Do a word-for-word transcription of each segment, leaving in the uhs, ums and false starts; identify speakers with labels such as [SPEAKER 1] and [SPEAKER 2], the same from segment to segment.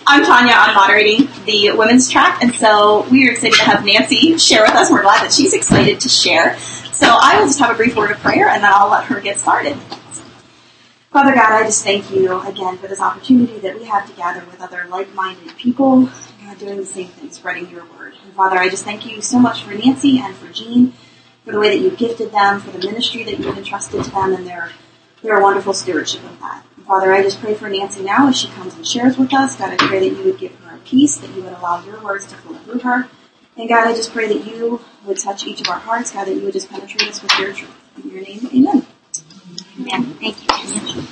[SPEAKER 1] I'm Tanya. I'm moderating the women's track, and so we are excited to have Nancy share with us. We're glad that she's excited to share. So I will just have a brief word of prayer, and then I'll let her get started. Father God, I just thank you again for this opportunity that we have to gather with other like-minded people, God, doing the same thing, spreading your word. And Father, I just thank you so much for Nancy and for Jean, for the way that you've gifted them, for the ministry that you've entrusted to them, and their their wonderful stewardship of that. And Father, I just pray for Nancy now as she comes and shares with us. God, I pray that you would give her a peace, that you would allow your words to flow through her. And God, I just pray that you would touch each of our hearts, God, that you would just penetrate us with your truth. In your name, amen.
[SPEAKER 2] Amen. Thank you, Tanya.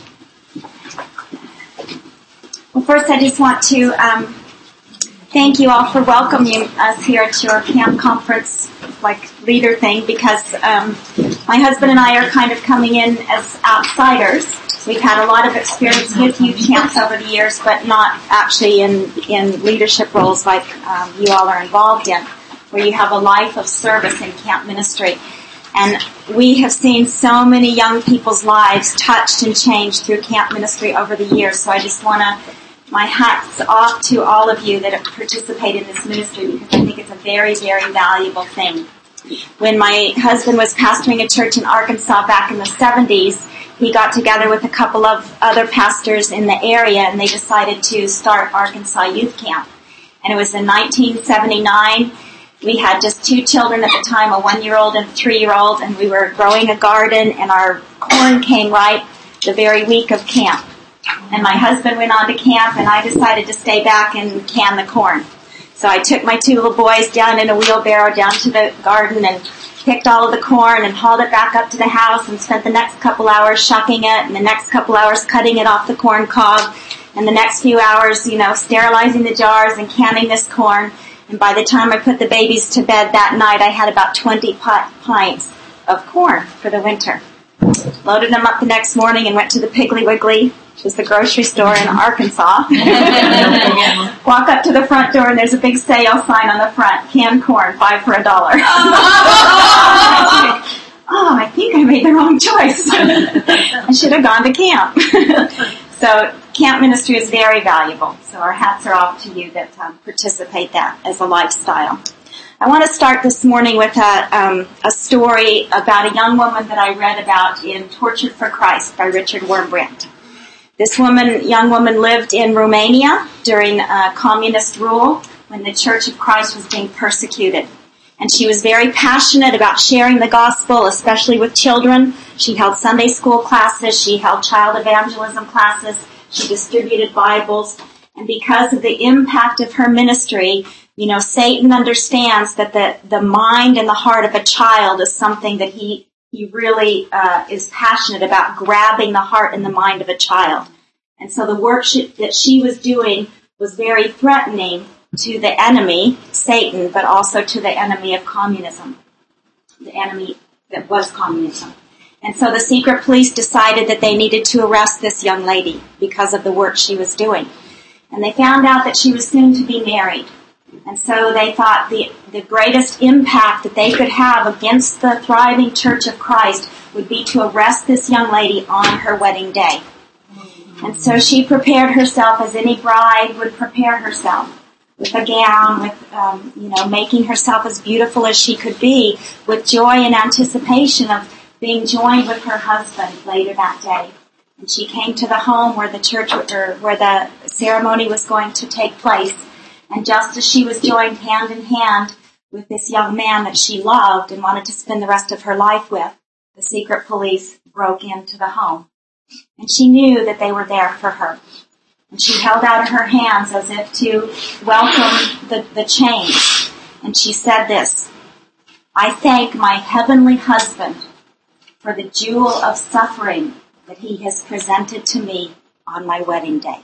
[SPEAKER 2] Well, first I just want to um, thank you all for welcoming us here at your camp conference, like leader thing, because um, my husband and I are kind of coming in as outsiders. We've had a lot of experience with youth camps over the years, but not actually in, in leadership roles like um, you all are involved in, where you have a life of service in camp ministry. And we have seen so many young people's lives touched and changed through camp ministry over the years. So I just want to, my hat's off to all of you that have participated in this ministry, because I think it's a very, very valuable thing. When my husband was pastoring a church in Arkansas back in the seventies, he got together with a couple of other pastors in the area, and they decided to start Arkansas Youth Camp. And it was in nineteen seventy-nine. We had just two children at the time, a one-year-old and a three-year-old, and we were growing a garden, and our corn came ripe the very week of camp. And my husband went on to camp, and I decided to stay back and can the corn. So I took my two little boys down in a wheelbarrow down to the garden and picked all of the corn and hauled it back up to the house and spent the next couple hours shucking it and the next couple hours cutting it off the corn cob and the next few hours, you know, sterilizing the jars and canning this corn. And by the time I put the babies to bed that night, I had about twenty pints of corn for the winter. Loaded them up the next morning and went to the Piggly Wiggly, which is the grocery store in Arkansas. Walk up to the front door and there's a big sale sign on the front, canned corn, five for a dollar. Oh, I think I made the wrong choice. I should have gone to camp. So camp ministry is very valuable. So our hats are off to you that um, participate that as a lifestyle. I want to start this morning with a, um, a story about a young woman that I read about in Tortured for Christ by Richard Wurmbrand. This woman, young woman lived in Romania during uh, communist rule when the Church of Christ was being persecuted. And she was very passionate about sharing the gospel, especially with children. She held Sunday school classes. She held child evangelism classes. She distributed Bibles. And because of the impact of her ministry, you know, Satan understands that the, the mind and the heart of a child is something that he, he really uh, is passionate about, grabbing the heart and the mind of a child. And so the work she, that she was doing was very threatening to the enemy, Satan, but also to the enemy of communism, the enemy that was communism. And so the secret police decided that they needed to arrest this young lady because of the work she was doing. And they found out that she was soon to be married. And so they thought the, the greatest impact that they could have against the thriving Church of Christ would be to arrest this young lady on her wedding day. And so she prepared herself as any bride would prepare herself, with a gown, with, um, you know, making herself as beautiful as she could be, with joy and anticipation of being joined with her husband later that day. And she came to the home where the church, or where the ceremony was going to take place. And just as she was joined hand in hand with this young man that she loved and wanted to spend the rest of her life with, the secret police broke into the home. And she knew that they were there for her. And she held out her hands as if to welcome the, the change. And she said this, "I thank my heavenly husband for the jewel of suffering that he has presented to me on my wedding day."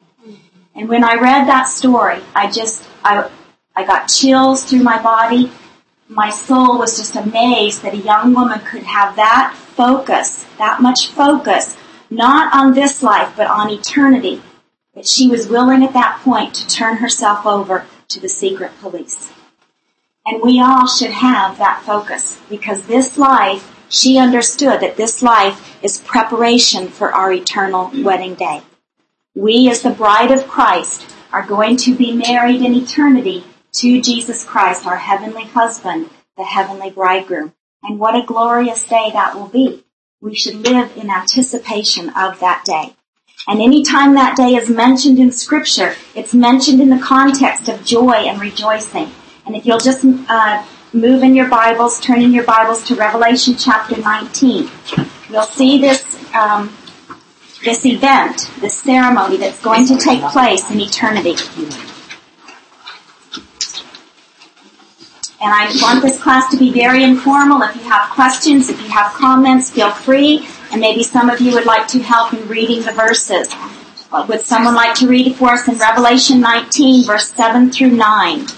[SPEAKER 2] And when I read that story, I just, I, I got chills through my body. My soul was just amazed that a young woman could have that focus, that much focus, not on this life, but on eternity, that she was willing at that point to turn herself over to the secret police. And we all should have that focus, because this life, she understood that this life is preparation for our eternal wedding day. We, as the bride of Christ, are going to be married in eternity to Jesus Christ, our heavenly husband, the heavenly bridegroom. And what a glorious day that will be. We should live in anticipation of that day. And any time that day is mentioned in Scripture, it's mentioned in the context of joy and rejoicing. And if you'll just uh, move in your Bibles, turn in your Bibles to Revelation chapter nineteen, you'll see this um, this event, this ceremony that's going to take place in eternity. And I want this class to be very informal. If you have questions, if you have comments, feel free. And maybe some of you would like to help in reading the verses. Would someone like to read it for us in Revelation nineteen, verse seven through nine?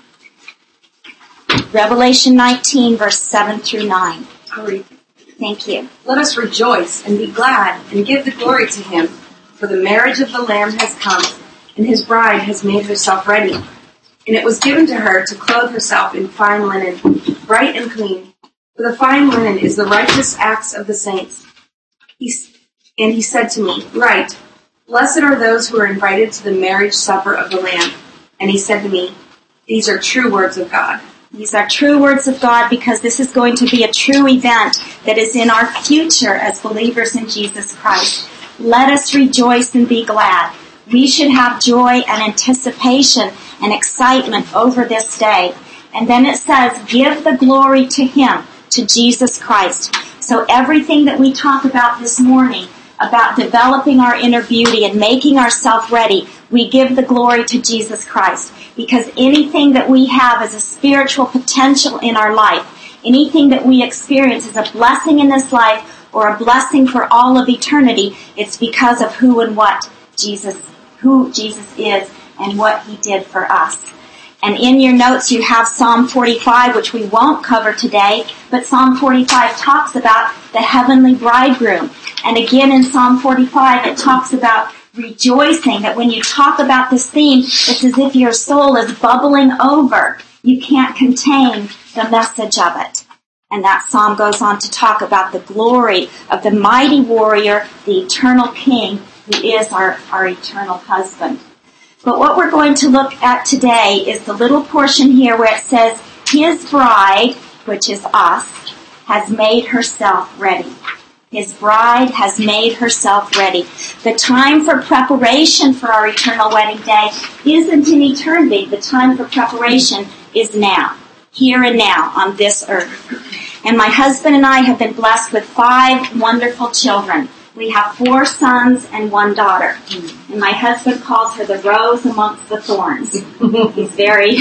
[SPEAKER 2] Revelation nineteen, verse seven through nine.
[SPEAKER 3] I'll read.
[SPEAKER 2] Thank you.
[SPEAKER 3] Let us rejoice and be glad and give the glory to him, for the marriage of the Lamb has come, and his bride has made herself ready. And it was given to her to clothe herself in fine linen, bright and clean. For the fine linen is the righteous acts of the saints. He, and he said to me, Write, blessed are those who are invited to the marriage supper of the Lamb. And he said to me, These are true words of God.
[SPEAKER 2] These are true words of God, because this is going to be a true event that is in our future as believers in Jesus Christ. Let us rejoice and be glad. We should have joy and anticipation and excitement over this day. And then it says, give the glory to him, to Jesus Christ. So everything that we talk about this morning, about developing our inner beauty and making ourselves ready, we give the glory to Jesus Christ. Because anything that we have as a spiritual potential in our life, anything that we experience as a blessing in this life or a blessing for all of eternity, it's because of who and what Jesus, who Jesus is and what he did for us. And in your notes you have Psalm forty-five, which we won't cover today, but Psalm forty-five talks about the heavenly bridegroom. And again in Psalm forty-five it talks about rejoicing, that when you talk about this theme, it's as if your soul is bubbling over. You can't contain the message of it. And that psalm goes on to talk about the glory of the mighty warrior, the eternal king, who is our, our eternal husband. But what we're going to look at today is the little portion here where it says, his bride, which is us, has made herself ready. His bride has made herself ready. The time for preparation for our eternal wedding day isn't in eternity. The time for preparation is now, here and now, on this earth. And my husband and I have been blessed with five wonderful children. We have four sons and one daughter. And my husband calls her the rose amongst the thorns. He's very,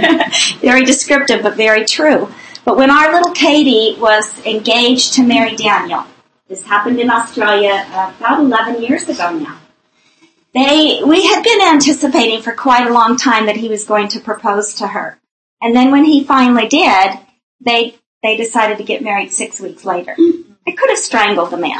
[SPEAKER 2] very descriptive, but very true. But when our little Katie was engaged to marry Daniel, this happened in Australia uh, about eleven years ago now. They, we had been anticipating for quite a long time that he was going to propose to her. And then when he finally did, they, they decided to get married six weeks later. I could have strangled the man.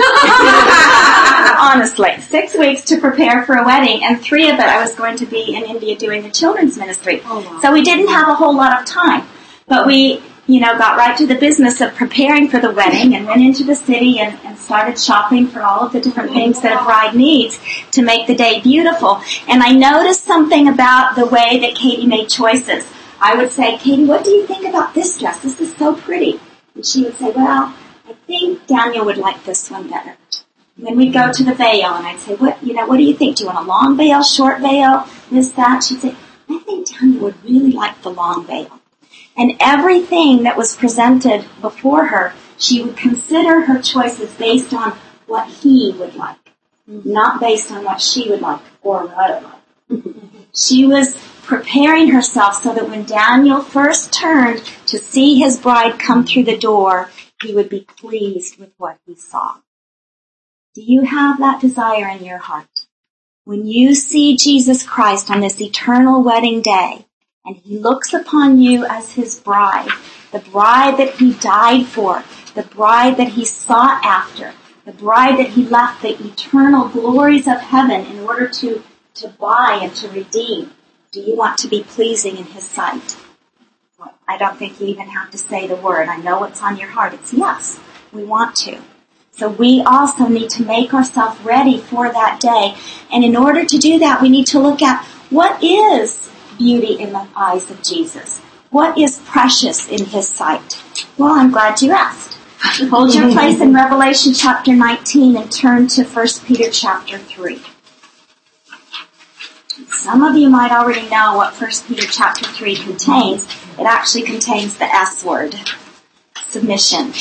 [SPEAKER 2] Honestly. Six weeks to prepare for a wedding, and three of it I was going to be in India doing the children's ministry. Oh, wow. So we didn't have a whole lot of time. But we, you know, got right to the business of preparing for the wedding and went into the city and, and started shopping for all of the different things that a bride needs to make the day beautiful. And I noticed something about the way that Katie made choices. I would say, Katie, what do you think about this dress? This is so pretty. And she would say, well, I think Daniel would like this one better. And then we'd go to the veil, and I'd say, what, you know, what do you think? Do you want a long veil, short veil, this, that? She'd say, I think Daniel would really like the long veil. And everything that was presented before her, she would consider her choices based on what he would like, not based on what she would like or what I would like. She was preparing herself so that when Daniel first turned to see his bride come through the door, he would be pleased with what he saw. Do you have that desire in your heart? When you see Jesus Christ on this eternal wedding day, and he looks upon you as his bride, the bride that he died for, the bride that he sought after, the bride that he left the eternal glories of heaven in order to, to buy and to redeem. Do you want to be pleasing in his sight? Well, I don't think you even have to say the word. I know what's on your heart. It's yes, we want to. So we also need to make ourselves ready for that day. And in order to do that, we need to look at What is beauty in the eyes of Jesus? What is precious in his sight? Well, I'm glad you asked. Hold your place in Revelation chapter nineteen and turn to First Peter chapter three. Some of you might already know what First Peter chapter three contains. It actually contains the S word, submission,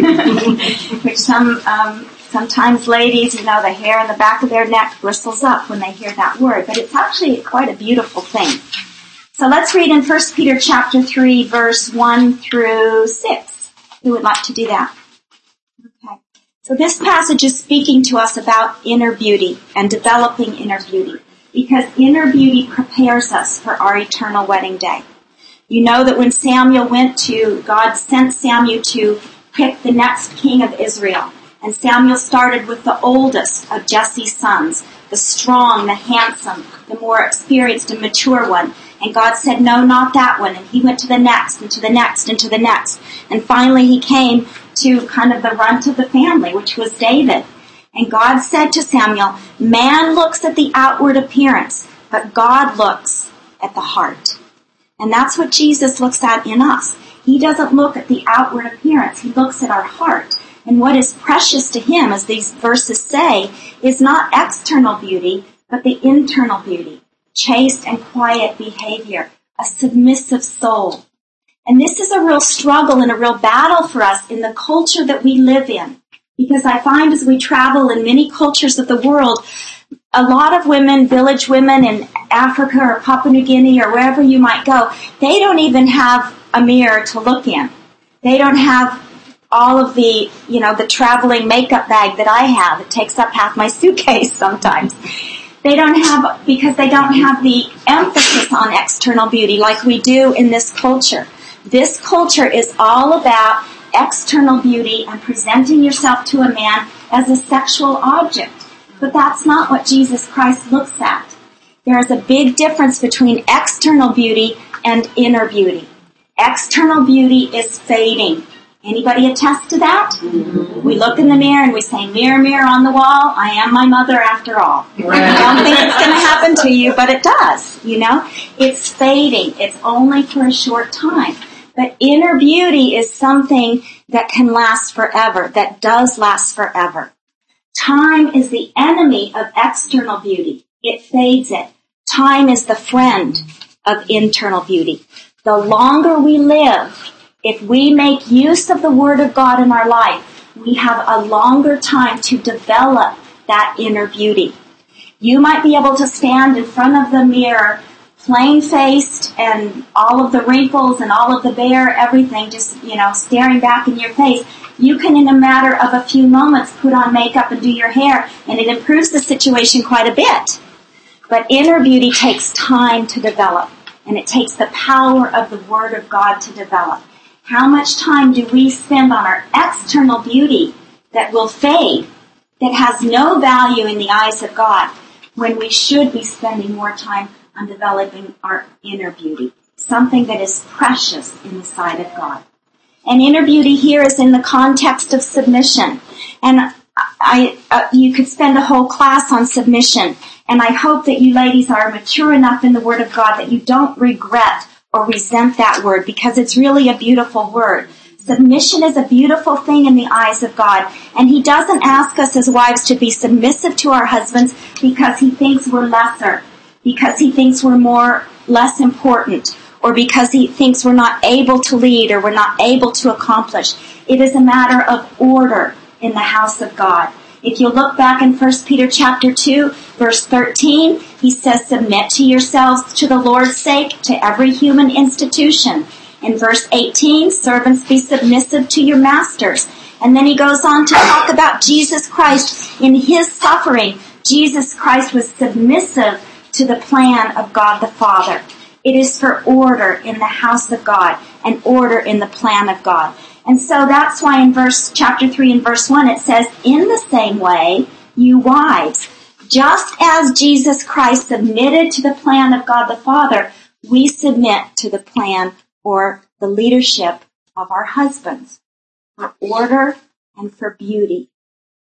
[SPEAKER 2] which some um, sometimes ladies, you know, the hair in the back of their neck bristles up when they hear that word, but it's actually quite a beautiful thing. So let's read in First Peter chapter three, verse one through six. Who would like to do that? Okay. So this passage is speaking to us about inner beauty and developing inner beauty, because inner beauty prepares us for our eternal wedding day. You know that when Samuel went to, God sent Samuel to pick the next king of Israel. And Samuel started with the oldest of Jesse's sons, the strong, the handsome, the more experienced and mature one. And God said, no, not that one. And he went to the next and to the next and to the next. And finally he came to kind of the runt of the family, which was David. And God said to Samuel, man looks at the outward appearance, but God looks at the heart. And that's what Jesus looks at in us. He doesn't look at the outward appearance. He looks at our heart. And what is precious to him, as these verses say, is not external beauty, but the internal beauty. Chaste and quiet behavior, a submissive soul. And this is a real struggle and a real battle for us in the culture that we live in. Because I find as we travel in many cultures of the world, a lot of women, village women in Africa or Papua New Guinea or wherever you might go, they don't even have a mirror to look in. They don't have all of the, you know, the traveling makeup bag that I have. It takes up half my suitcase sometimes. They don't have, because they don't have the emphasis on external beauty like we do in this culture. This culture is all about external beauty and presenting yourself to a man as a sexual object. But that's not what Jesus Christ looks at. There is a big difference between external beauty and inner beauty. External beauty is fading. Anybody attest to that? Mm-hmm. We look in the mirror and we say, mirror, mirror on the wall, I am my mother after all. Right. I don't think it's going to happen to you, but it does, you know? It's fading. It's only for a short time. But inner beauty is something that can last forever, that does last forever. Time is the enemy of external beauty. It fades it. Time is the friend of internal beauty. The longer we live, if we make use of the Word of God in our life, we have a longer time to develop that inner beauty. You might be able to stand in front of the mirror, plain-faced and all of the wrinkles and all of the bare everything just, you know, staring back in your face. You can, in a matter of a few moments, put on makeup and do your hair, and it improves the situation quite a bit. But inner beauty takes time to develop, and it takes the power of the Word of God to develop. How much time do we spend on our external beauty that will fade, that has no value in the eyes of God, when we should be spending more time on developing our inner beauty, something that is precious in the sight of God? And inner beauty here is in the context of submission. And I, uh, you could spend a whole class on submission. And I hope that you ladies are mature enough in the Word of God that you don't regret or resent that word, because it's really a beautiful word. Submission is a beautiful thing in the eyes of God. And He doesn't ask us as wives to be submissive to our husbands because He thinks we're lesser, because He thinks we're more, less important, or because He thinks we're not able to lead or we're not able to accomplish. It is a matter of order in the house of God. If you look back in First Peter chapter two, verse thirteen, he says, submit to yourselves to the Lord's sake to every human institution. In verse eighteen, servants, be submissive to your masters. And then he goes on to talk about Jesus Christ in His suffering. Jesus Christ was submissive to the plan of God the Father. It is for order in the house of God and order in the plan of God. And so that's why in verse chapter three and verse one it says, in the same way, you wives, just as Jesus Christ submitted to the plan of God the Father, we submit to the plan or the leadership of our husbands for order and for beauty.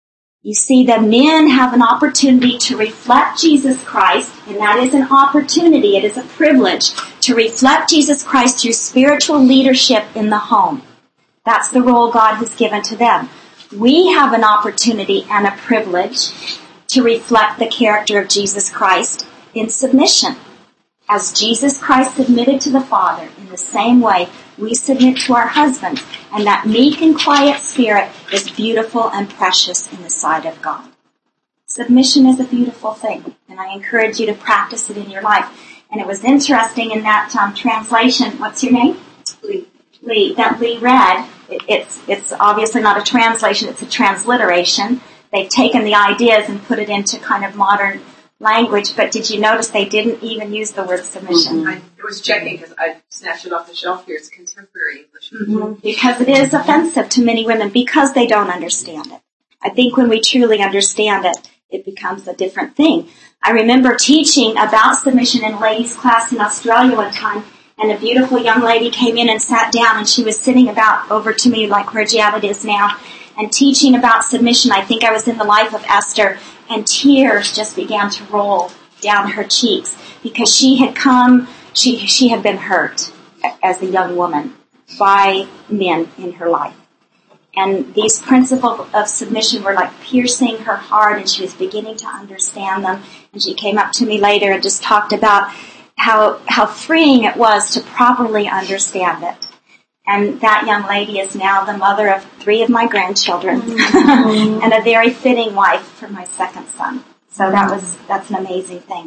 [SPEAKER 2] You see, the men have an opportunity to reflect Jesus Christ, and that is an opportunity, it is a privilege, to reflect Jesus Christ through spiritual leadership in the home. That's the role God has given to them. We have an opportunity and a privilege to reflect the character of Jesus Christ in submission. As Jesus Christ submitted to the Father, in the same way we submit to our husbands. And that meek and quiet spirit is beautiful and precious in the sight of God. Submission is a beautiful thing, and I encourage you to practice it in your life. And it was interesting in that um, translation. What's your name?
[SPEAKER 3] Lee.
[SPEAKER 2] Lee. That Lee read. It, it's it's obviously not a translation; it's a transliteration. They've taken the ideas and put it into kind of modern language. But did you notice they didn't even use the word submission?
[SPEAKER 4] Mm-hmm. I was checking because I snatched it off the shelf here. It's contemporary English.
[SPEAKER 2] Mm-hmm. Because it is offensive to many women because they don't understand it. I think when we truly understand it, it becomes a different thing. I remember teaching about submission in a ladies' class in Australia one time, and a beautiful young lady came in and sat down, and she was sitting about over to me like where Janet is now, and teaching about submission. I think I was in the life of Esther, and tears just began to roll down her cheeks because she had come, she she had been hurt as a young woman by men in her life. And these principles of submission were like piercing her heart, and she was beginning to understand them. And she came up to me later and just talked about how how freeing it was to properly understand it. And that young lady is now the mother of three of my grandchildren mm-hmm. and a very fitting wife for my second son. So that was that's an amazing thing.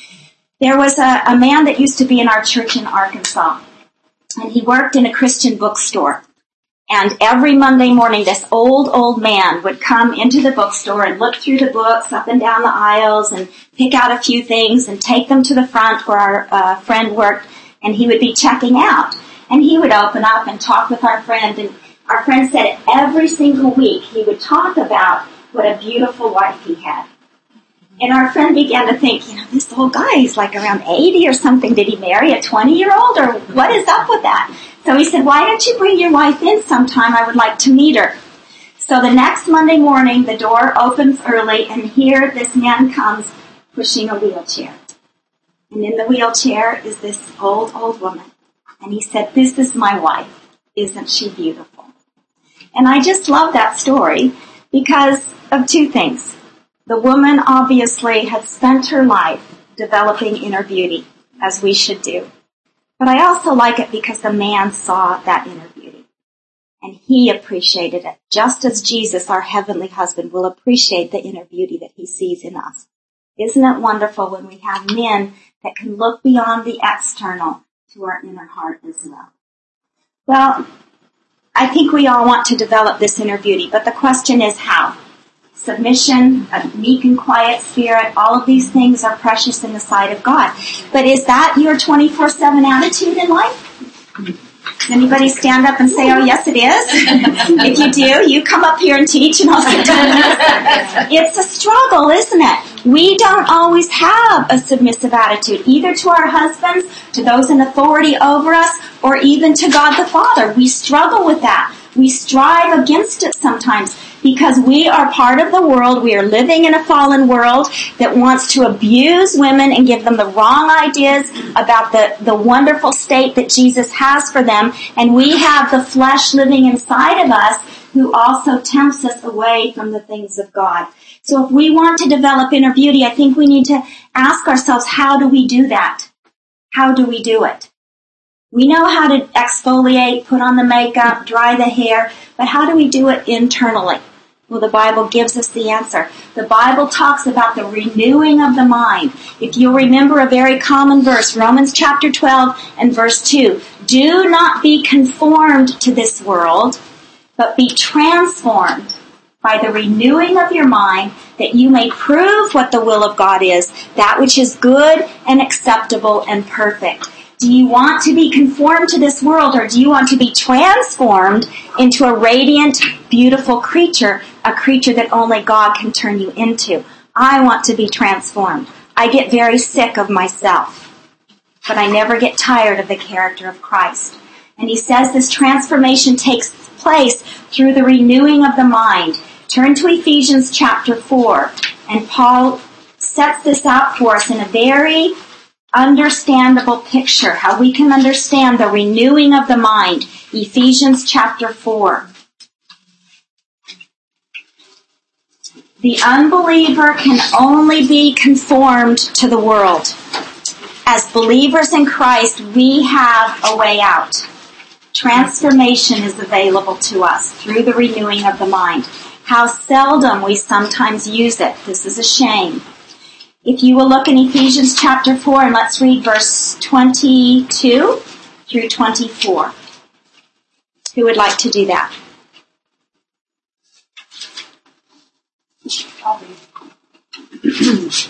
[SPEAKER 2] There was a, a man that used to be in our church in Arkansas, and he worked in a Christian bookstore. And every Monday morning, this old, old man would come into the bookstore and look through the books up and down the aisles and pick out a few things and take them to the front where our uh, friend worked, and he would be checking out. And he would open up and talk with our friend, and our friend said every single week he would talk about what a beautiful wife he had. And our friend began to think, you know, this old guy, he's like around eighty or something. Did he marry a twenty-year-old, or what is up with that? So he said, why don't you bring your wife in sometime? I would like to meet her. So the next Monday morning, the door opens early, and here this man comes pushing a wheelchair. And in the wheelchair is this old, old woman. And he said, this is my wife. Isn't she beautiful? And I just love that story because of two things. The woman obviously had spent her life developing inner beauty, as we should do. But I also like it because the man saw that inner beauty. And he appreciated it, just as Jesus, our heavenly husband, will appreciate the inner beauty that he sees in us. Isn't it wonderful when we have men that can look beyond the external to our inner heart as well? Well, I think we all want to develop this inner beauty, but the question is how? Submission, a meek and quiet spirit, all of these things are precious in the sight of God. But is that your twenty-four seven attitude in life? Does anybody stand up and say, oh, yes, it is? If you do, you come up here and teach and I'll sit down. It's a struggle, isn't it? We don't always have a submissive attitude, either to our husbands, to those in authority over us, or even to God the Father. We struggle with that. We strive against it sometimes because we are part of the world. We are living in a fallen world that wants to abuse women and give them the wrong ideas about the, the wonderful state that Jesus has for them. And we have the flesh living inside of us who also tempts us away from the things of God. So if we want to develop inner beauty, I think we need to ask ourselves, how do we do that? How do we do it? We know how to exfoliate, put on the makeup, dry the hair, but how do we do it internally? Well, the Bible gives us the answer. The Bible talks about the renewing of the mind. If you'll remember a very common verse, Romans chapter twelve and verse two, do not be conformed to this world, but be transformed by the renewing of your mind, that you may prove what the will of God is, that which is good and acceptable and perfect. Do you want to be conformed to this world, or do you want to be transformed into a radiant, beautiful creature, a creature that only God can turn you into? I want to be transformed. I get very sick of myself, but I never get tired of the character of Christ. And he says this transformation takes place through the renewing of the mind, Turn to Ephesians chapter four, and Paul sets this out for us in a very understandable picture, how we can understand the renewing of the mind. Ephesians chapter four. The unbeliever can only be conformed to the world. As believers in Christ, we have a way out. Transformation is available to us through the renewing of the mind. How seldom we sometimes use it. This is a shame. If you will look in Ephesians chapter four, and let's read verse twenty-two through twenty-four. Who would like to do that?
[SPEAKER 4] I'll read. Should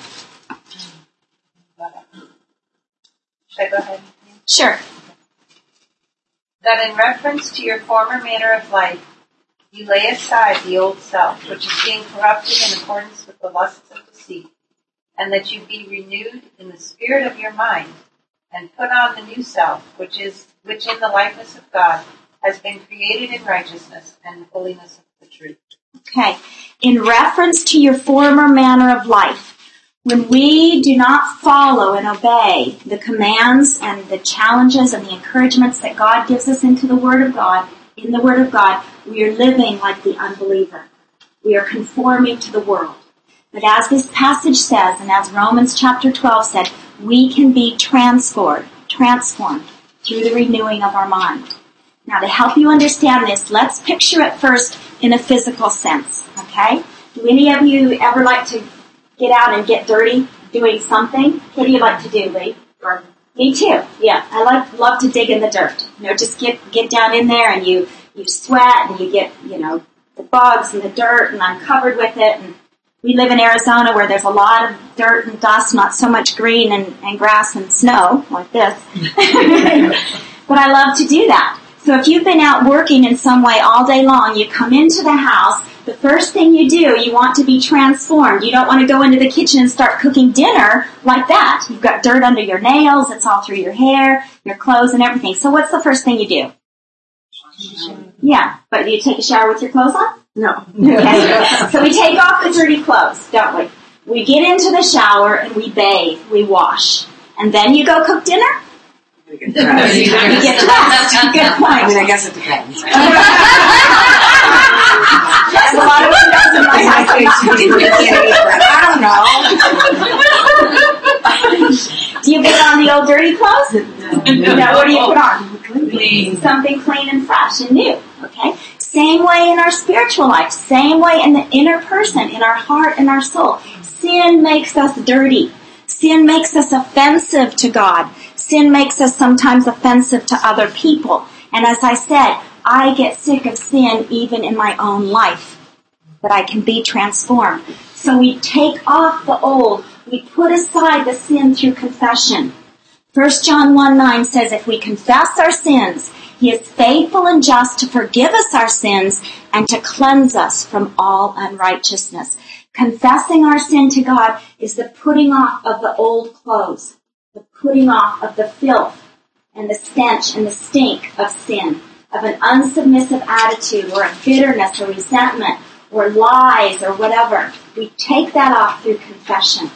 [SPEAKER 4] I go ahead?
[SPEAKER 2] Sure.
[SPEAKER 5] That in reference to your former manner of life, you lay aside the old self, which is being corrupted in accordance with the lusts of deceit, and that you be renewed in the spirit of your mind, and put on the new self, which is which in the likeness of God has been created in righteousness and holiness of the truth.
[SPEAKER 2] Okay. In reference to your former manner of life, when we do not follow and obey the commands and the challenges and the encouragements that God gives us into the Word of God, in the Word of God, we are living like the unbeliever. We are conforming to the world. But as this passage says, and as Romans chapter twelve said, we can be transformed, transformed through the renewing of our mind. Now, to help you understand this, let's picture it first in a physical sense, okay? Do any of you ever like to get out and get dirty doing something? What do you like to do, Lee?
[SPEAKER 4] Garden.
[SPEAKER 2] Me too. Yeah, I like love to dig in the dirt. You know, just get get down in there and you you sweat and you get, you know, the bugs and the dirt, and I'm covered with it. And we live in Arizona where there's a lot of dirt and dust, not so much green and, and grass and snow like this. But I love to do that. So if you've been out working in some way all day long, you come into the house, the first thing you do, you want to be transformed. You don't want to go into the kitchen and start cooking dinner like that. You've got dirt under your nails, it's all through your hair, your clothes and everything. So what's the first thing you do? Yeah, but do you take a shower with your clothes on?
[SPEAKER 4] No.
[SPEAKER 2] Okay. So we take off the dirty clothes, don't we? We get into the shower and we bathe, we wash. And then you go cook dinner?
[SPEAKER 4] You get dressed.
[SPEAKER 2] You get dressed. Good point.
[SPEAKER 4] I mean, I guess it depends.
[SPEAKER 2] There's a lot of windows in my house.
[SPEAKER 4] I don't know.
[SPEAKER 2] Do you put on the old dirty clothes?
[SPEAKER 4] No.
[SPEAKER 2] No, what do you put on?
[SPEAKER 4] Clean.
[SPEAKER 2] Something clean and fresh and new. Okay? Same way in our spiritual life. Same way in the inner person, in our heart and our soul. Sin makes us dirty. Sin makes us offensive to God. Sin makes us sometimes offensive to other people. And as I said, I get sick of sin even in my own life. But I can be transformed. So we take off the old. We put aside the sin through confession. First John one nine says, if we confess our sins, He is faithful and just to forgive us our sins and to cleanse us from all unrighteousness. Confessing our sin to God is the putting off of the old clothes, the putting off of the filth and the stench and the stink of sin, of an unsubmissive attitude or a bitterness or resentment or lies or whatever. We take that off through confession.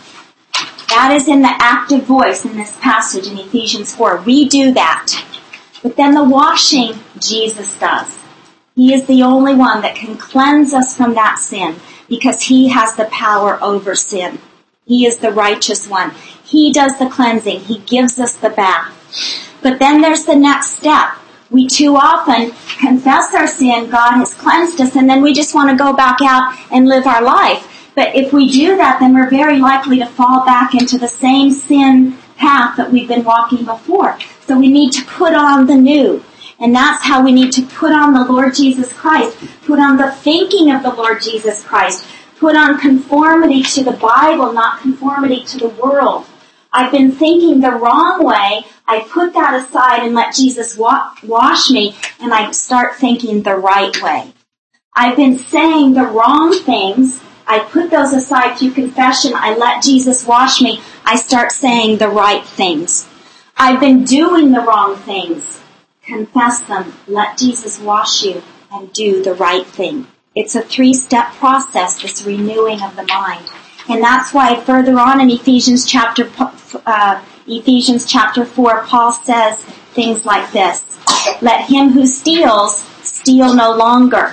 [SPEAKER 2] That is in the active voice in this passage in Ephesians four. We do that. But then the washing, Jesus does. He is the only one that can cleanse us from that sin because He has the power over sin. He is the righteous one. He does the cleansing. He gives us the bath. But then there's the next step. We too often confess our sin, God has cleansed us, and then we just want to go back out and live our life. But if we do that, then we're very likely to fall back into the same sin path that we've been walking before. So we need to put on the new. And that's how we need to put on the Lord Jesus Christ, put on the thinking of the Lord Jesus Christ, put on conformity to the Bible, not conformity to the world. I've been thinking the wrong way. I put that aside and let Jesus wa- wash me, and I start thinking the right way. I've been saying the wrong things. I put those aside through confession. I let Jesus wash me. I start saying the right things. I've been doing the wrong things. Confess them. Let Jesus wash you and do the right thing. It's a three-step process, this renewing of the mind. And that's why further on in Ephesians chapter uh, Ephesians chapter four, Paul says things like this. Let him who steals, steal no longer,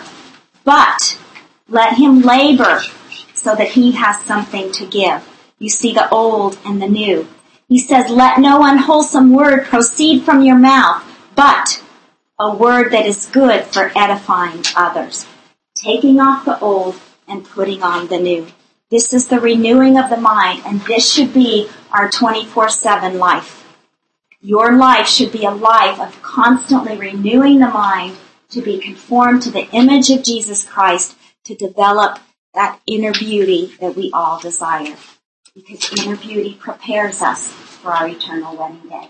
[SPEAKER 2] but let him labor so that he has something to give. You see the old and the new. He says, let no unwholesome word proceed from your mouth, but a word that is good for edifying others. Taking off the old and putting on the new. This is the renewing of the mind, and this should be our twenty-four seven life. Your life should be a life of constantly renewing the mind to be conformed to the image of Jesus Christ, to develop that inner beauty that we all desire. Because inner beauty prepares us for our eternal wedding day.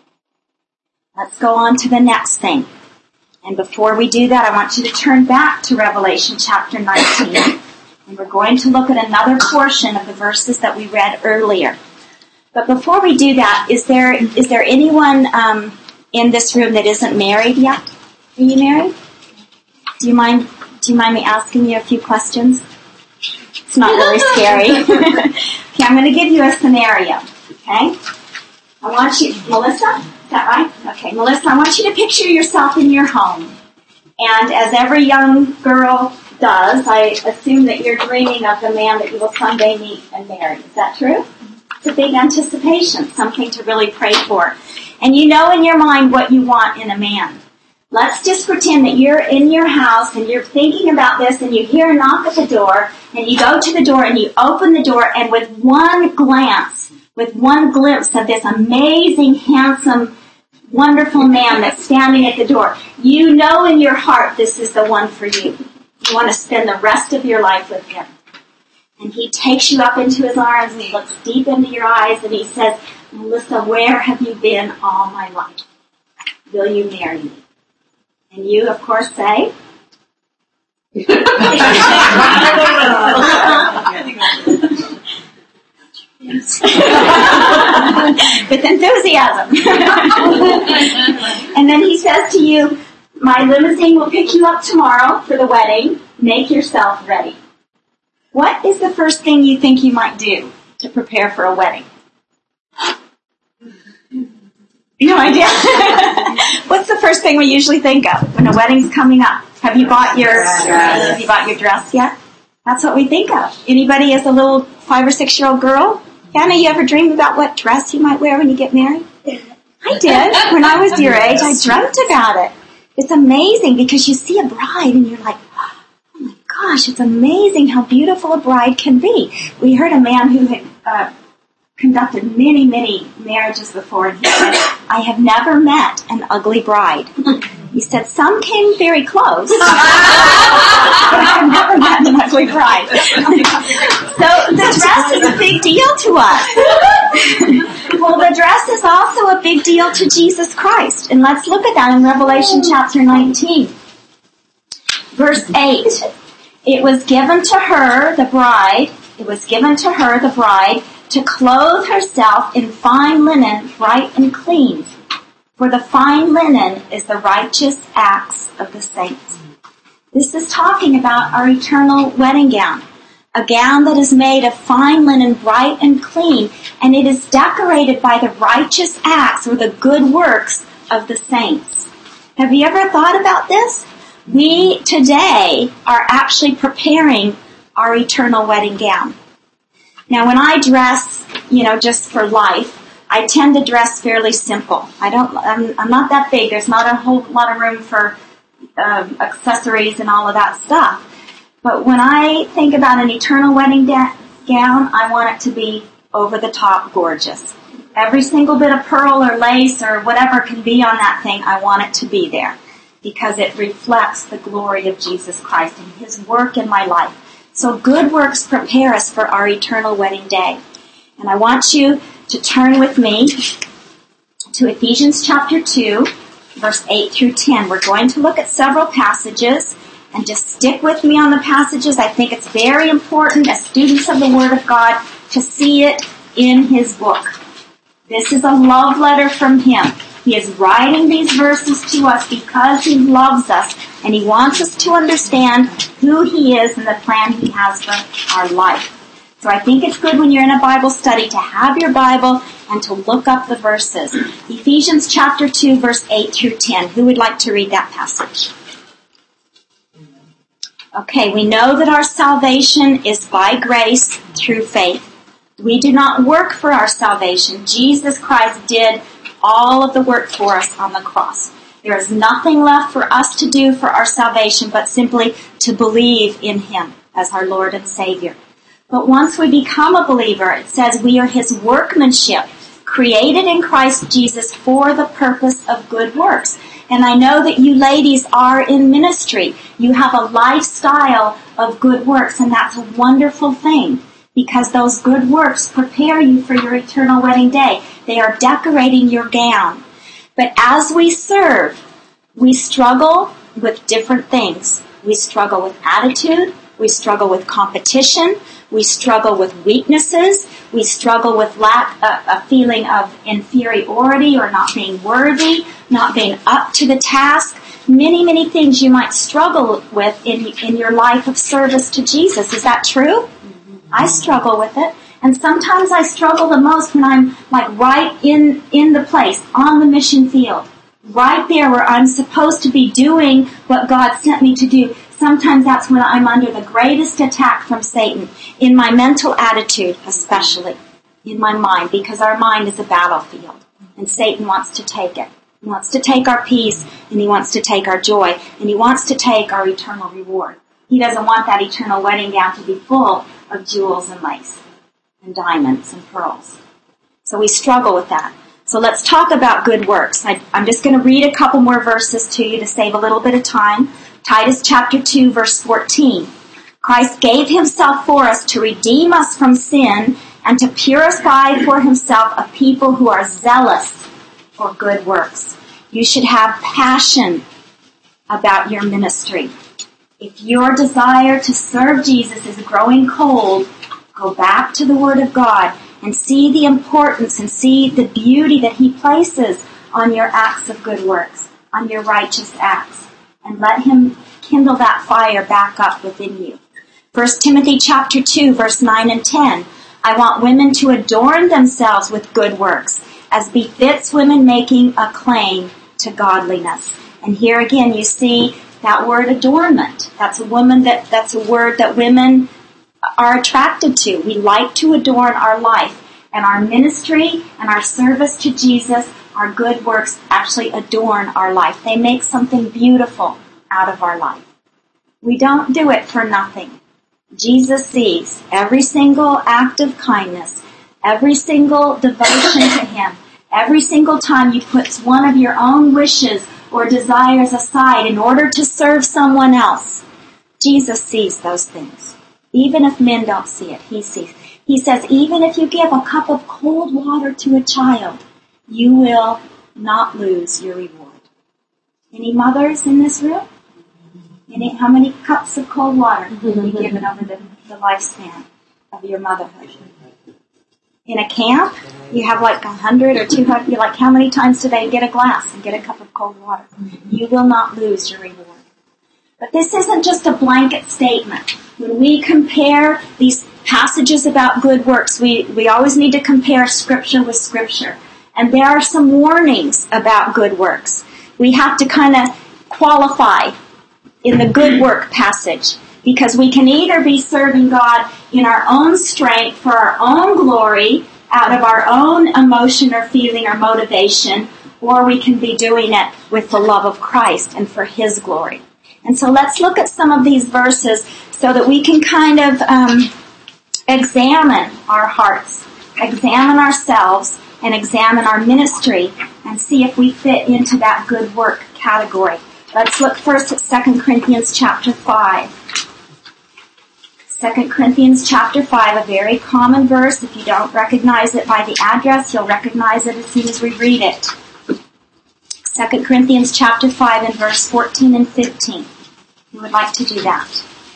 [SPEAKER 2] Let's go on to the next thing. And before we do that, I want you to turn back to Revelation chapter nineteen. And we're going to look at another portion of the verses that we read earlier. But before we do that, is there is there anyone um, in this room that isn't married yet? Are you married? Do you mind do you mind me asking you a few questions? It's not really scary. Okay, I'm going to give you a scenario. Okay? I want you, Melissa, is that right? Okay, Melissa, I want you to picture yourself in your home. And as every young girl does, I assume that you're dreaming of the man that you will someday meet and marry. Is that true? It's a big anticipation, something to really pray for. And you know in your mind what you want in a man. Let's just pretend that you're in your house and you're thinking about this and you hear a knock at the door and you go to the door and you open the door and with one glance, with one glimpse of this amazing, handsome, wonderful man that's standing at the door, you know in your heart this is the one for you. You want to spend the rest of your life with him. And he takes you up into his arms and he looks deep into your eyes and he says, Melissa, where have you been all my life? Will you marry me? And you, of course, say, with enthusiasm. And then he says to you, my limousine will pick you up tomorrow for the wedding. Make yourself ready. What is the first thing you think you might do to prepare for a wedding? No idea. What's the first thing we usually think of when a wedding's coming up? Have you bought your dress. Have you bought your dress yet? That's what we think of. Anybody as a little five or six year old girl? Hannah, you ever dreamed about what dress you might wear when you get married? I did. When I was your age, I dreamt about it. It's amazing because you see a bride and you're like, oh my gosh, it's amazing how beautiful a bride can be. We heard a man who had uh, conducted many, many marriages before, and he said, I have never met an ugly bride. He said, some came very close, but I've never met an ugly bride. So the dress is a big deal to us. Well, the dress is also a big deal to Jesus Christ. And let's look at that in Revelation chapter nineteen. Verse eight. It was given to her, the bride, it was given to her, the bride, to clothe herself in fine linen, bright and clean. For the fine linen is the righteous acts of the saints. This is talking about our eternal wedding gown. A gown that is made of fine linen, bright and clean, and it is decorated by the righteous acts or the good works of the saints. Have you ever thought about this? We today are actually preparing our eternal wedding gown. Now, when I dress, you know, just for life, I tend to dress fairly simple. I don't, I'm, I'm not that big. There's not a whole lot of room for um, accessories and all of that stuff. But when I think about an eternal wedding da- gown, I want it to be over the top gorgeous. Every single bit of pearl or lace or whatever can be on that thing, I want it to be there because it reflects the glory of Jesus Christ and His work in my life. So good works prepare us for our eternal wedding day. And I want you to turn with me to Ephesians chapter two, verse eight through ten. We're going to look at several passages and just stick with me on the passages. I think it's very important as students of the Word of God to see it in His book. This is a love letter from Him. He is writing these verses to us because He loves us And He wants us to understand who He is and the plan He has for our life. So I think it's good when you're in a Bible study to have your Bible and to look up the verses. Ephesians chapter two, verse eight through ten. Who would like to read that passage? Okay, we know that our salvation is by grace through faith. We do not work for our salvation. Jesus Christ did all of the work for us on the cross. There is nothing left for us to do for our salvation but simply to believe in Him as our Lord and Savior. But once we become a believer, it says we are His workmanship, created in Christ Jesus for the purpose of good works. And I know that you ladies are in ministry. You have a lifestyle of good works, and that's a wonderful thing because those good works prepare you for your eternal wedding day. They are decorating your gown. But as we serve, we struggle with different things. We struggle with attitude. We struggle with competition. We struggle with weaknesses. We struggle with lack, a, a feeling of inferiority or not being worthy, not being up to the task. Many, many things you might struggle with in, in your life of service to Jesus. Is that true? Mm-hmm. I struggle with it. And sometimes I struggle the most when I'm like right in, in the place, on the mission field, right there where I'm supposed to be doing what God sent me to do. Sometimes that's when I'm under the greatest attack from Satan, in my mental attitude especially, in my mind, because our mind is a battlefield, and Satan wants to take it. He wants to take our peace, and he wants to take our joy, and he wants to take our eternal reward. He doesn't want that eternal wedding gown to be full of jewels and lace and diamonds and pearls. So we struggle with that. So let's talk about good works. I, I'm just going to read a couple more verses to you to save a little bit of time. Titus chapter two, verse fourteen. Christ gave Himself for us to redeem us from sin and to purify for Himself a people who are zealous for good works. You should have passion about your ministry. If your desire to serve Jesus is growing cold, go back to the Word of God and see the importance and see the beauty that He places on your acts of good works, on your righteous acts. And let Him kindle that fire back up within you. First Timothy chapter two, verse nine and ten. I want women to adorn themselves with good works, as befits women making a claim to godliness. And here again you see that word adornment. That's a woman that that's a word that women are attracted to. We like to adorn our life. And our ministry and our service to Jesus, our good works actually adorn our life. They make something beautiful out of our life. We don't do it for nothing. Jesus sees every single act of kindness, every single devotion to Him, every single time you put one of your own wishes or desires aside in order to serve someone else. Jesus sees those things. Even if men don't see it, He sees. He says, even if you give a cup of cold water to a child, you will not lose your reward. Any mothers in this room? Any, how many cups of cold water have you given over the, the lifespan of your motherhood? In a camp, you have like a hundred or two hundred. You're like, how many times do they get a glass and get a cup of cold water? You will not lose your reward. But this isn't just a blanket statement. When we compare these passages about good works, we, we always need to compare Scripture with Scripture. And there are some warnings about good works. We have to kind of qualify in the good work passage, because we can either be serving God in our own strength for our own glory, out of our own emotion or feeling or motivation, or we can be doing it with the love of Christ and for His glory. And so let's look at some of these verses so that we can kind of um, examine our hearts, examine ourselves, and examine our ministry and see if we fit into that good work category. Let's look first at Second Corinthians chapter five. Second Corinthians chapter five, a very common verse. If you don't recognize it by the address, you'll recognize it as soon as we read it. Second Corinthians chapter five and verse fourteen and fifteen. Who would like to do that?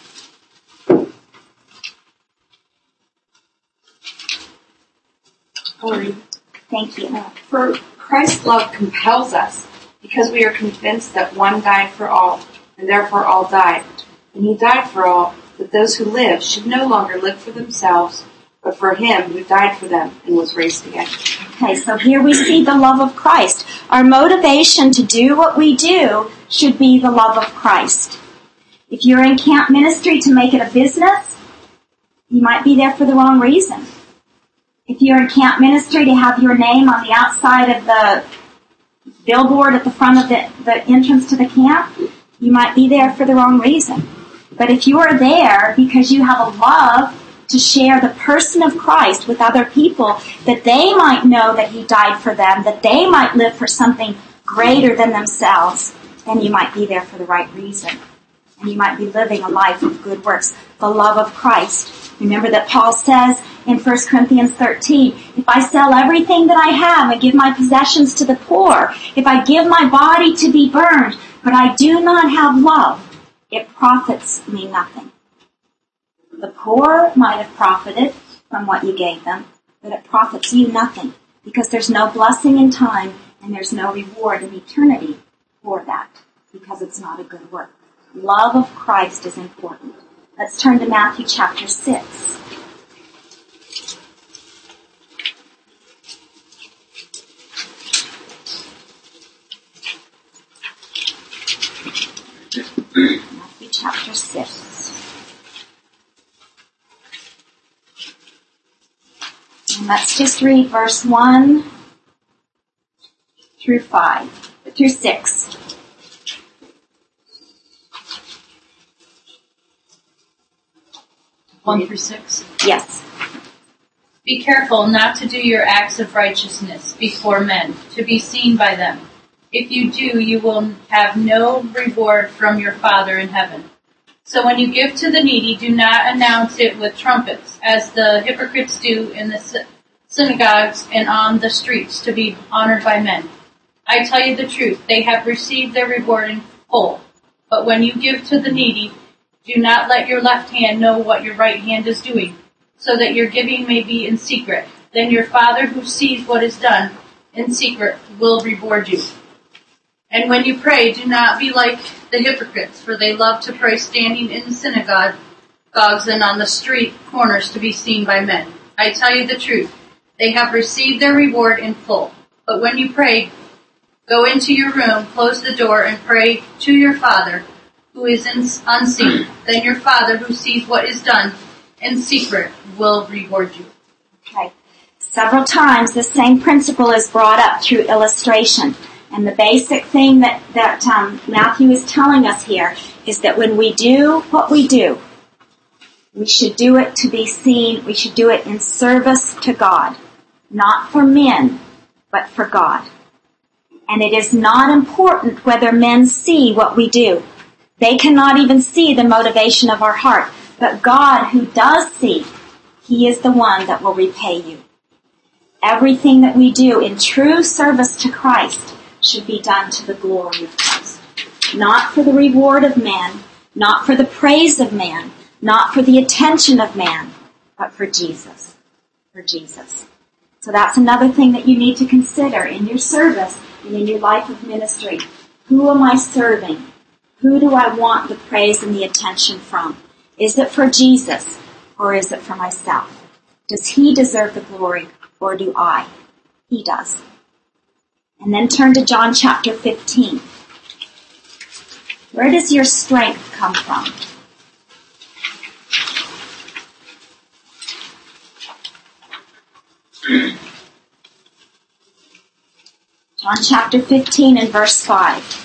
[SPEAKER 3] Sorry.
[SPEAKER 2] Thank you.
[SPEAKER 3] For Christ's love compels us, because we are convinced that one died for all, and therefore all died. And he died for all, that those who live should no longer live for themselves, but for him who died for them and was raised again.
[SPEAKER 2] Okay, so here we see the love of Christ. Our motivation to do what we do should be the love of Christ. If you're in camp ministry to make it a business, you might be there for the wrong reason. If you're in camp ministry to have your name on the outside of the billboard at the front of the, the entrance to the camp, you might be there for the wrong reason. But if you are there because you have a love to share the person of Christ with other people, that they might know that he died for them, that they might live for something greater than themselves, then you might be there for the right reason. And you might be living a life of good works, the love of Christ. Remember that Paul says in First Corinthians thirteen, if I sell everything that I have and give my possessions to the poor, if I give my body to be burned, but I do not have love, it profits me nothing. The poor might have profited from what you gave them, but it profits you nothing, because there's no blessing in time and there's no reward in eternity for that, because it's not a good work. Love of Christ is important. Let's turn to Matthew chapter six. Matthew chapter six. And let's just read verse one through five, through six.
[SPEAKER 6] One through six?
[SPEAKER 2] Yes.
[SPEAKER 6] Be careful not to do your acts of righteousness before men, to be seen by them. If you do, you will have no reward from your Father in heaven. So when you give to the needy, do not announce it with trumpets, as the hypocrites do in the synagogues and on the streets, to be honored by men. I tell you the truth, they have received their reward in full. But when you give to the needy, do not let your left hand know what your right hand is doing, so that your giving may be in secret. Then your Father who sees what is done in secret will reward you. And when you pray, do not be like the hypocrites, for they love to pray standing in the synagogues and on the street corners to be seen by men. I tell you the truth, they have received their reward in full. But when you pray, go into your room, close the door, and pray to your Father who is in unseen. Then your Father who sees what is done in secret will reward you.
[SPEAKER 2] Okay. Several times the same principle is brought up through illustration. And the basic thing that, that um, Matthew is telling us here is that when we do what we do, we should do it to be seen. We should do it in service to God. Not for men, but for God. And it is not important whether men see what we do. They cannot even see the motivation of our heart. But God, who does see, he is the one that will repay you. Everything that we do in true service to Christ should be done to the glory of Christ. Not for the reward of man, not for the praise of man, not for the attention of man, but for Jesus. For Jesus. So that's another thing that you need to consider in your service and in your life of ministry. Who am I serving? Who do I want the praise and the attention from? Is it for Jesus or is it for myself? Does he deserve the glory or do I? He does. And then turn to John chapter fifteen. Where does your strength come from? John chapter fifteen and verse five.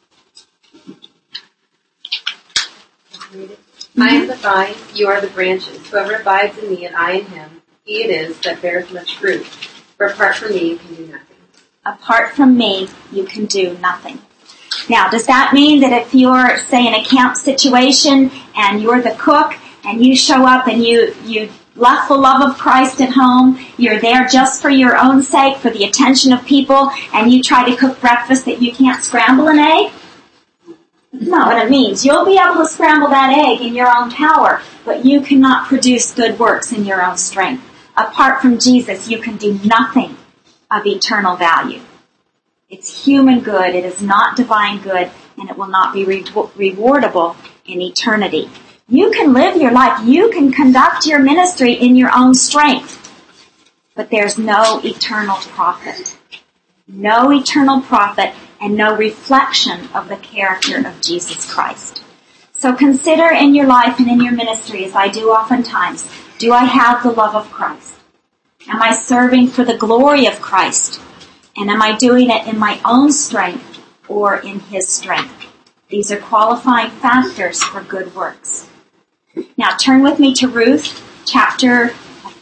[SPEAKER 4] I am the vine, you are the branches. Whoever abides in me and I in him, he it is that bears much fruit. For apart from me, you can do nothing.
[SPEAKER 2] Apart from me, you can do nothing. Now, does that mean that if you're, say, in a camp situation and you're the cook and you show up and you, you left the love of Christ at home, you're there just for your own sake, for the attention of people, and you try to cook breakfast that you can't scramble an egg? That's not what it means. You'll be able to scramble that egg in your own power, but you cannot produce good works in your own strength. Apart from Jesus, you can do nothing of eternal value. It's human good. It is not divine good. and it will not be re- rewardable in eternity. You can live your life. You can conduct your ministry in your own strength. But there's no eternal profit. No eternal profit and no reflection of the character of Jesus Christ. So consider in your life and in your ministry, as I do oftentimes, do I have the love of Christ? Am I serving for the glory of Christ? And am I doing it in my own strength or in His strength? These are qualifying factors for good works. Now turn with me to Ruth chapter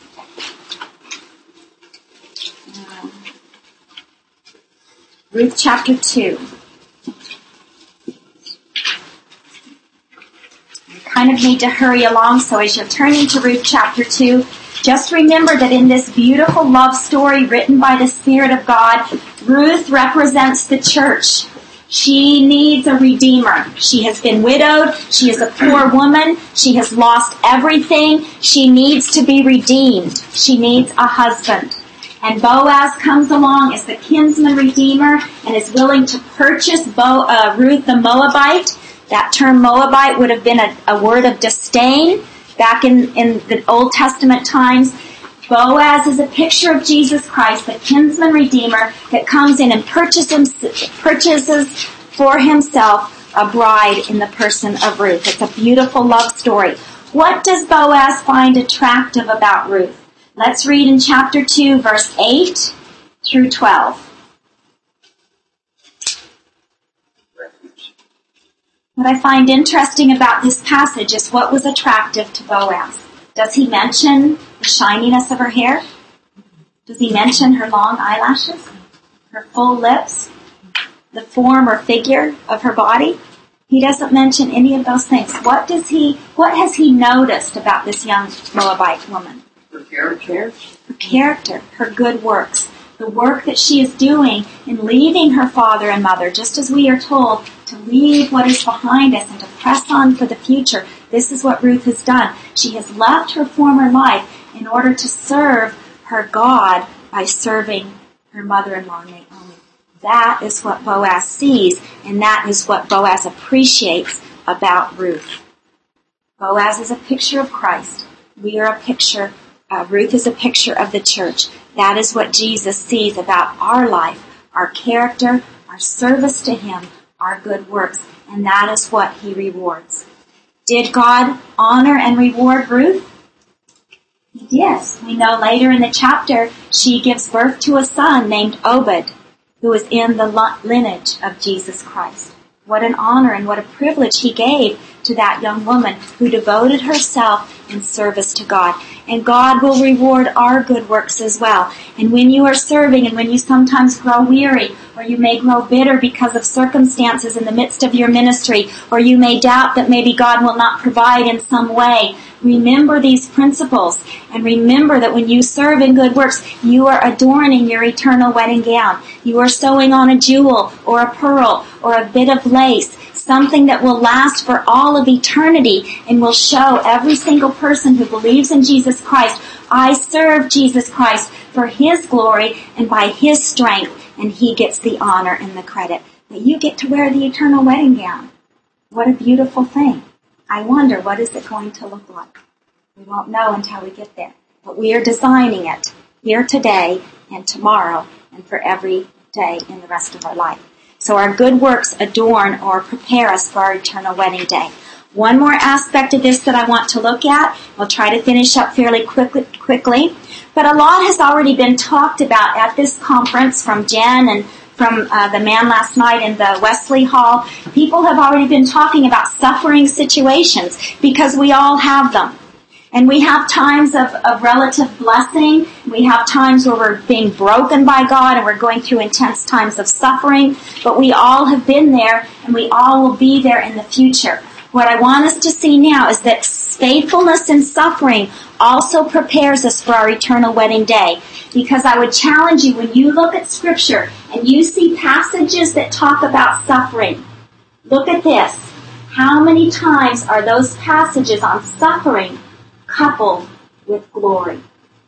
[SPEAKER 2] um, Ruth chapter two. I kind of need to hurry along, so as you're turning to Ruth chapter two, just remember that in this beautiful love story written by the Spirit of God, Ruth represents the church. She needs a redeemer. She has been widowed. She is a poor woman. She has lost everything. She needs to be redeemed. She needs a husband. And Boaz comes along as the kinsman redeemer and is willing to purchase Bo, uh, Ruth the Moabite. That term Moabite would have been a, a word of disdain back in, in the Old Testament times. Boaz is a picture of Jesus Christ, the kinsman redeemer that comes in and purchases, purchases for himself a bride in the person of Ruth. It's a beautiful love story. What does Boaz find attractive about Ruth? Let's read in chapter two, verse eight through twelve. What I find interesting about this passage is what was attractive to Boaz. Does he mention the shininess of her hair? Does he mention her long eyelashes? Her full lips? The form or figure of her body? He doesn't mention any of those things. What does he, what has he noticed about this young Moabite woman?
[SPEAKER 7] Her character.
[SPEAKER 2] Her character, her good works. The work that she is doing in leaving her father and mother, just as we are told to leave what is behind us and to press on for the future. This is what Ruth has done. She has left her former life in order to serve her God by serving her mother-in-law Naomi. That is what Boaz sees, and that is what Boaz appreciates about Ruth. Boaz is a picture of Christ. We are a picture, uh, Ruth is a picture of the church. That is what Jesus sees about our life, our character, our service to Him, our good works, and that is what He rewards. Did God honor and reward Ruth? Yes. We know later in the chapter she gives birth to a son named Obed, who is in the lineage of Jesus Christ. What an honor and what a privilege He gave to that young woman who devoted herself in service to God. And God will reward our good works as well. And when you are serving and when you sometimes grow weary, or you may grow bitter because of circumstances in the midst of your ministry, or you may doubt that maybe God will not provide in some way, remember these principles and remember that when you serve in good works, you are adorning your eternal wedding gown. You are sewing on a jewel or a pearl or a bit of lace, something that will last for all of eternity and will show every single person who believes in Jesus Christ, I serve Jesus Christ for His glory and by His strength, and He gets the honor and the credit. That you get to wear the eternal wedding gown. What a beautiful thing. I wonder, what is it going to look like? We won't know until we get there. But we are designing it here today and tomorrow and for every day in the rest of our life. So our good works adorn or prepare us for our eternal wedding day. One more aspect of this that I want to look at. We'll try to finish up fairly quickly, quickly. But a lot has already been talked about at this conference from Jen and from uh, the man last night in the Wesley Hall. People have already been talking about suffering situations because we all have them. And we have times of, of relative blessing. We have times where we're being broken by God and we're going through intense times of suffering. But we all have been there and we all will be there in the future. What I want us to see now is that faithfulness in suffering also prepares us for our eternal wedding day. Because I would challenge you, when you look at Scripture and you see passages that talk about suffering, look at this. How many times are those passages on suffering coupled with glory?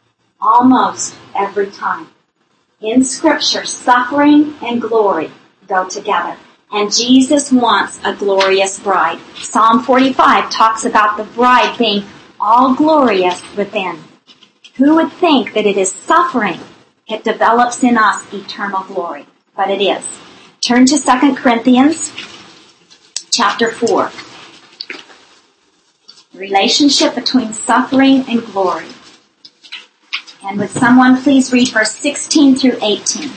[SPEAKER 2] Almost every time. In Scripture, suffering and glory go together. And Jesus wants a glorious bride. Psalm forty-five talks about the bride being all glorious within. Who would think that it is suffering that develops in us eternal glory? But it is. Turn to Second Corinthians chapter four. The relationship between suffering and glory. And would someone please read verse sixteen through eighteen?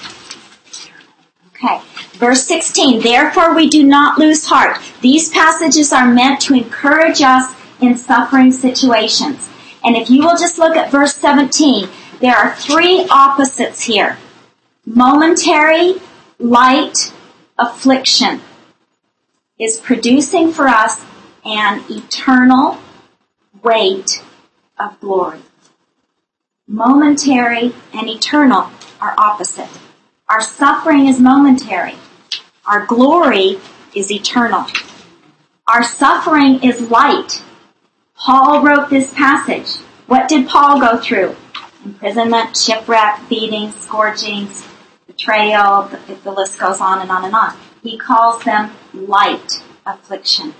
[SPEAKER 2] Okay. Verse sixteen, therefore we do not lose heart. These passages are meant to encourage us in suffering situations. And if you will just look at verse seventeen, there are three opposites here. Momentary, light, affliction is producing for us an eternal weight of glory. Momentary and eternal are opposite. Our suffering is momentary. Our glory is eternal. Our suffering is light. Paul wrote this passage. What did Paul go through? Imprisonment, shipwreck, beatings, scourgings, betrayal, the, the list goes on and on and on. He calls them light affliction.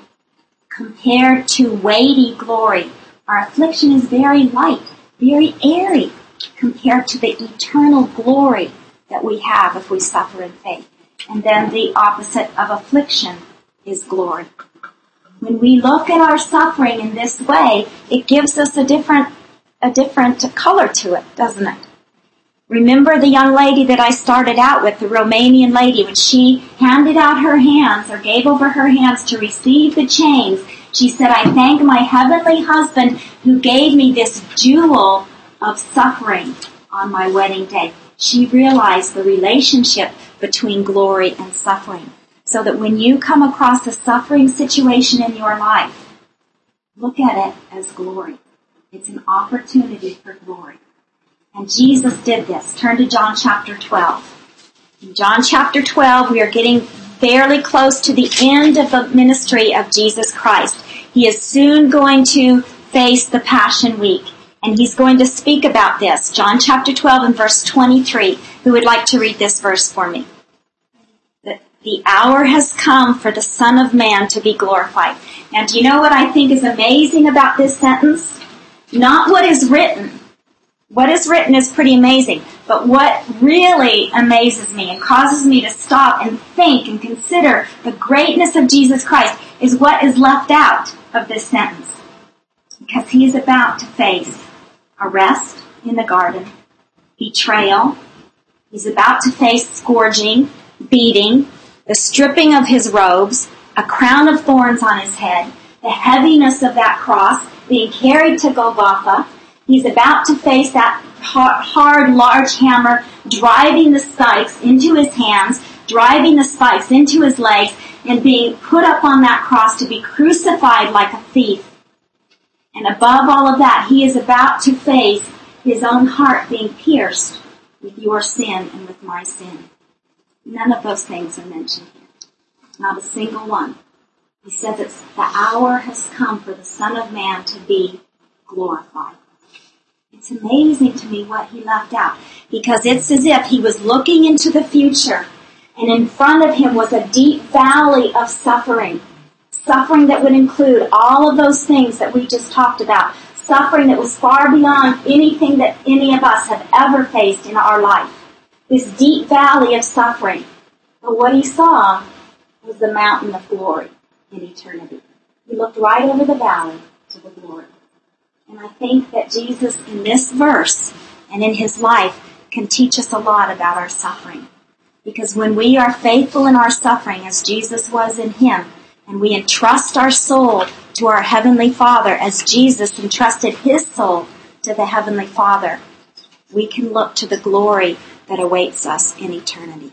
[SPEAKER 2] Compared to weighty glory, our affliction is very light, very airy, compared to the eternal glory that we have if we suffer in faith. And then the opposite of affliction is glory. When we look at our suffering in this way, it gives us a different, a different color to it, doesn't it? Remember the young lady that I started out with, the Romanian lady, when she handed out her hands or gave over her hands to receive the chains, she said, I thank my heavenly husband who gave me this jewel of suffering on my wedding day. She realized the relationship between glory and suffering. So that when you come across a suffering situation in your life, look at it as glory. It's an opportunity for glory. And Jesus did this. Turn to John chapter twelve. In John chapter twelve, we are getting fairly close to the end of the ministry of Jesus Christ. He is soon going to face the Passion Week. And he's going to speak about this. John chapter twelve and verse twenty-three. Who would like to read this verse for me? The, the hour has come for the Son of Man to be glorified. Now, do you know what I think is amazing about this sentence? Not what is written. What is written is pretty amazing. But what really amazes me and causes me to stop and think and consider the greatness of Jesus Christ is what is left out of this sentence. Because he is about to face arrest in the garden, betrayal. He's about to face scourging, beating, the stripping of his robes, a crown of thorns on his head, the heaviness of that cross, being carried to Golgotha. He's about to face that hard, large hammer, driving the spikes into his hands, driving the spikes into his legs, and being put up on that cross to be crucified like a thief. And above all of that, he is about to face his own heart being pierced with your sin and with my sin. None of those things are mentioned here. Not a single one. He says it's the hour has come for the Son of Man to be glorified. It's amazing to me what he left out, because it's as if he was looking into the future, and in front of him was a deep valley of suffering. Suffering that would include all of those things that we just talked about. Suffering that was far beyond anything that any of us have ever faced in our life. This deep valley of suffering. But what he saw was the mountain of glory in eternity. He looked right over the valley to the glory. And I think that Jesus in this verse and in his life can teach us a lot about our suffering. Because when we are faithful in our suffering, as Jesus was in him, and we entrust our soul to our Heavenly Father as Jesus entrusted his soul to the Heavenly Father, we can look to the glory that awaits us in eternity.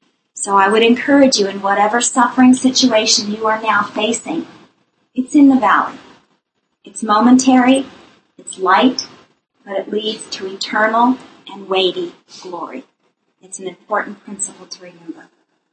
[SPEAKER 2] So I would encourage you, in whatever suffering situation you are now facing, it's in the valley. It's momentary, it's light, but it leads to eternal and weighty glory. It's an important principle to remember.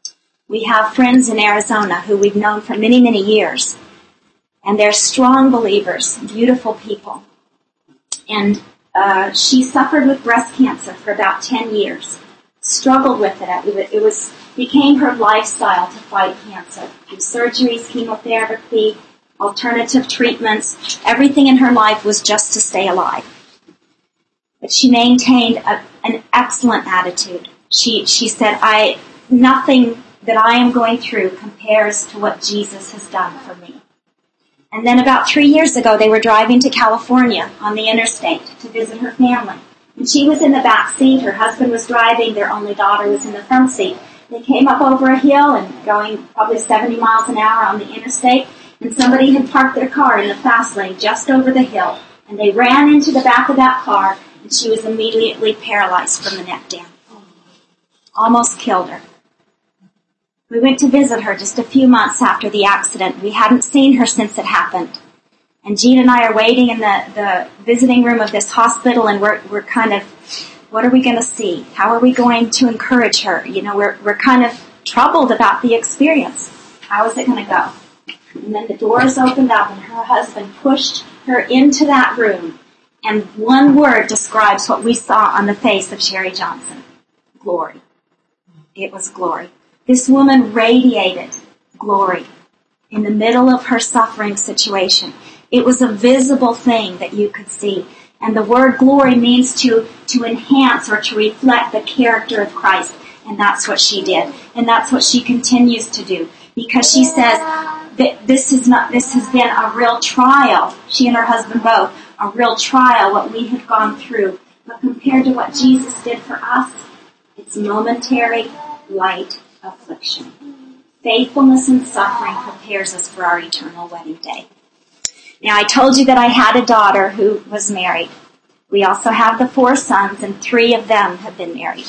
[SPEAKER 2] We have friends in Arizona who we've known for many, many years. And they're strong believers, beautiful people. And uh, she suffered with breast cancer for about ten years. struggled with it. It was became her lifestyle to fight cancer. Through surgeries, chemotherapy, alternative treatments, everything in her life was just to stay alive. But she maintained a, an excellent attitude. She she said, "I nothing that I am going through compares to what Jesus has done for me." And then about three years ago, they were driving to California on the interstate to visit her family. And she was in the back seat, her husband was driving, their only daughter was in the front seat. They came up over a hill and going probably seventy miles an hour on the interstate, and somebody had parked their car in the fast lane just over the hill. And they ran into the back of that car, and she was immediately paralyzed from the neck down. Almost killed her. We went to visit her just a few months after the accident. We hadn't seen her since it happened. And Jean and I are waiting in the, the visiting room of this hospital, and we're, we're kind of, what are we going to see? How are we going to encourage her? You know, we're, we're kind of troubled about the experience. How is it going to go? And then the doors opened up, and her husband pushed her into that room. And one word describes what we saw on the face of Sherry Johnson. Glory. It was glory. This woman radiated glory in the middle of her suffering situation. It was a visible thing that you could see. And the word glory means to, to enhance or to reflect the character of Christ. And that's what she did. And that's what she continues to do. Because she says that this is not, this has been a real trial. She and her husband both, a real trial, what we have gone through. But compared to what Jesus did for us, it's momentary, light affliction. Faithfulness in suffering prepares us for our eternal wedding day. Now, I told you that I had a daughter who was married. We also have the four sons, and three of them have been married.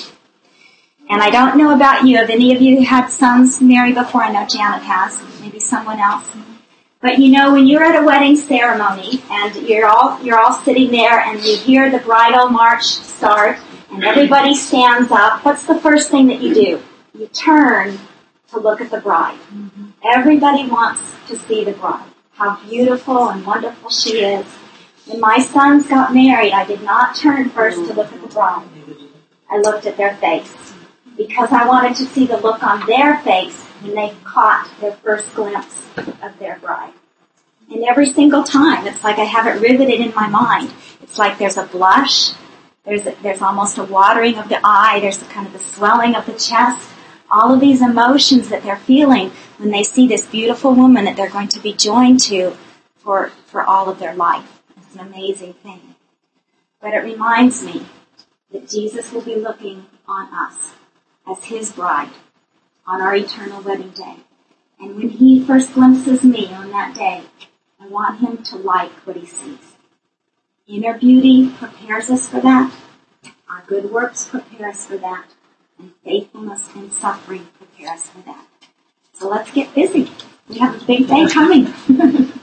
[SPEAKER 2] And I don't know about you. Have any of you had sons married before? I know Janet has. Maybe someone else. But you know, when you're at a wedding ceremony and you're all you're all sitting there and you hear the bridal march start and everybody stands up, what's the first thing that you do? You turn to look at the bride. Mm-hmm. Everybody wants to see the bride. How beautiful and wonderful she is. When my sons got married, I did not turn first to look at the bride. I looked at their face because I wanted to see the look on their face when they caught their first glimpse of their bride. And every single time, it's like I have it riveted in my mind. It's like there's a blush, there's a, there's almost a watering of the eye, there's a kind of the swelling of the chest. All of these emotions that they're feeling when they see this beautiful woman that they're going to be joined to for, for all of their life. It's an amazing thing. But it reminds me that Jesus will be looking on us as his bride on our eternal wedding day. And when he first glimpses me on that day, I want him to like what he sees. Inner beauty prepares us for that. Our good works prepare us for that. And faithfulness in suffering prepare us for that. So let's get busy. We have a big day coming.